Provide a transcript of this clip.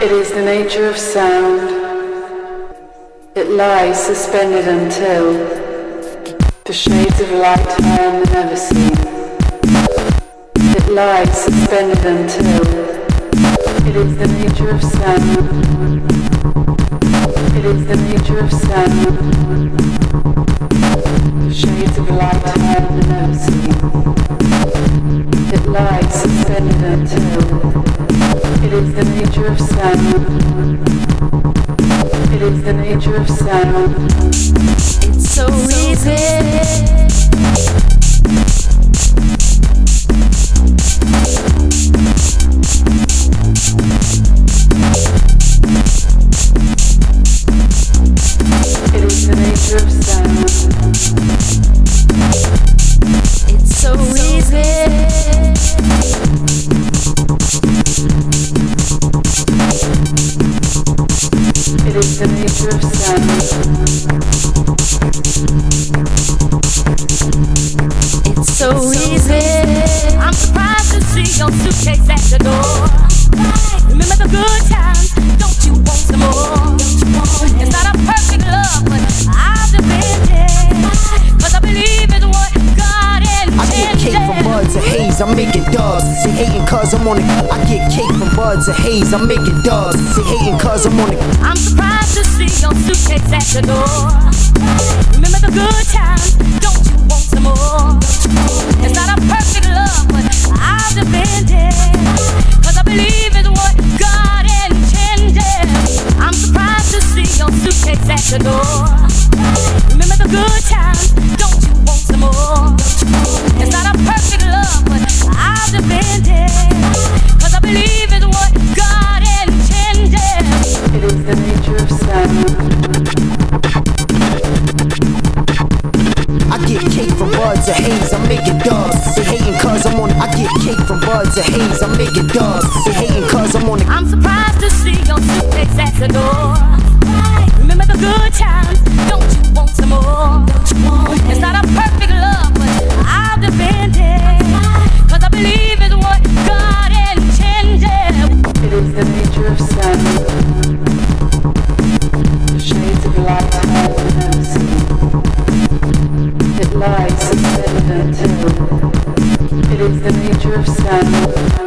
It is the nature of sound. It lies suspended until the shades of light turn the never seen. It lies suspended until it is the nature of sound. It is the nature of sound. The shades of light turn the never seen. It lies suspended until it is the nature of sound. It is the nature of sound. It's so easy. It is the nature of sound. It's so easy. It is the nature of sound. It's so easy. I'm surprised to see your suitcase at the door. Remember the good times, don't you want some more? It's not a perfect love, but I'll defend it, 'cause I believe it's what God intended. I get cake from buds and haze, I'm making dubs. Say hating cause I'm on it. I get cake from buds and haze, I'm making dubs. Say hating cause I'm on it. I'm surprised to see your suitcase at the door. Remember the good times, don't you want some more? It's not a perfect love, but I'll defend it, 'cause I believe it's what God intended. I'm surprised to see your suitcase at the door. Remember the good times, don't you want some more? It's not a perfect love, but I'll defend it, 'cause I believe it's what God intended. It is the nature of sound. I get cake from buds and haze, I'm making dubs. Say hating cause I'm on it. I get cake from buds and haze, I'm making dubs. Say hating cause I'm on it. I'm surprised to see your suitcase at the door. Remember the good times, don't you want some more? It's not a perfect love, but I'll defend it, 'cause I believe it's what God intended. It is the nature of sound. The shades of light have been never seen. It lies suspended until it is the nature of sound.